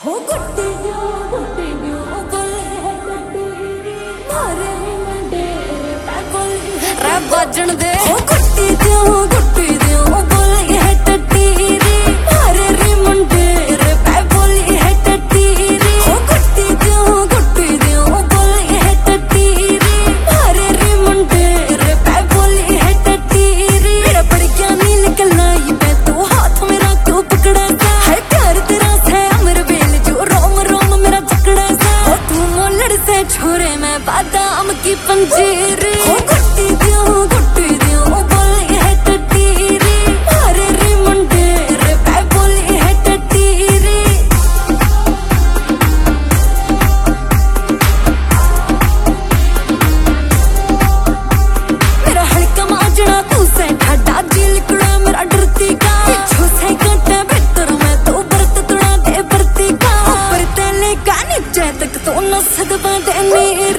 हो गुट्टी दियो रे बाजन दे हो गुट्टी दियो बोली है टट्टी रे मारे रे मुंडे रे पै बोली है टट्टी रे हो गुट्टी दियो बोली है टट्टी रे मारे रे मुंडे रे पै बोली है टट्टी रे मेरा पड़ क्या नहीं निकलना ही मैं तो हाथ मेरा क्यों पकड़ा सा है प्यार तेरा से अमर बेल जो रोम रोम मेरा जकड़ा सा हो तू मोलड़ से छोरे मैं बादाम की पंजीर हो गुट्टी दियो बोली है टट्टी रे मारे रे मुंडे रे पै बोली है टट्टी रे मेरा हल्का माजड़ा तू से ठाडा दिल कुड़ा मेरा डरती का पिछू से कटे भीतर मैं तो बरत तुड़ा दे बरती का ऊपर तेले का नीचे तक तो न सकदा दे मेरे